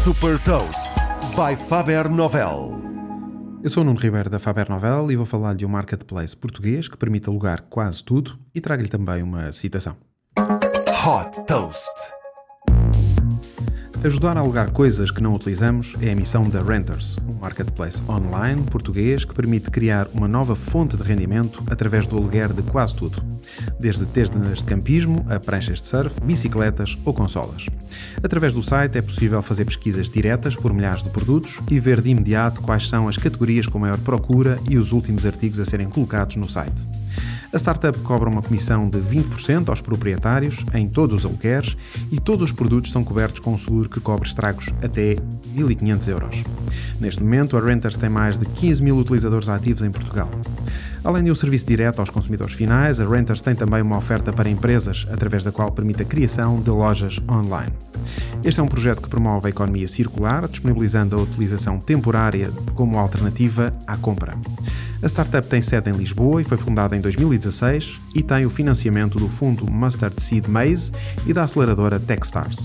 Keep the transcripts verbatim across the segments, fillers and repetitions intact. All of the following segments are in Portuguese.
Super Toast by Faber Novel. Eu sou o Nuno Ribeiro da Faber Novel e vou falar de um marketplace português que permite alugar quase tudo e trago-lhe também uma citação. Hot Toast. Ajudar a alugar coisas que não utilizamos é a missão da Renters, um marketplace online português que permite criar uma nova fonte de rendimento através do aluguer de quase tudo, desde tendas de campismo a pranchas de surf, bicicletas ou consolas. Através do site é possível fazer pesquisas diretas por milhares de produtos e ver de imediato quais são as categorias com maior procura e os últimos artigos a serem colocados no site. A startup cobra uma comissão de vinte por cento aos proprietários em todos os alugueres e todos os produtos são cobertos com um seguro que cobre estragos até mil e quinhentos euros. Neste momento, a Renters tem mais de quinze mil utilizadores ativos em Portugal. Além de um serviço direto aos consumidores finais, a Renters tem também uma oferta para empresas, através da qual permite a criação de lojas online. Este é um projeto que promove a economia circular, disponibilizando a utilização temporária como alternativa à compra. A startup tem sede em Lisboa e foi fundada em dois mil e dezasseis e tem o financiamento do fundo Mustard Seed Maize e da aceleradora Techstars.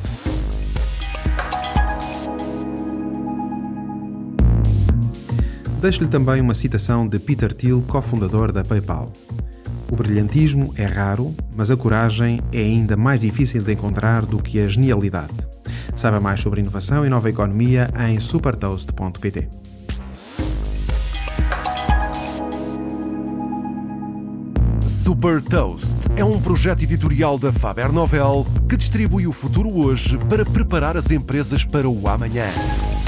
Deixo-lhe também uma citação de Peter Thiel, cofundador da PayPal. O brilhantismo é raro, mas a coragem é ainda mais difícil de encontrar do que a genialidade. Saiba mais sobre inovação e nova economia em supertoast ponto pt. Super Toast é um projeto editorial da Faber Novel que distribui o futuro hoje para preparar as empresas para o amanhã.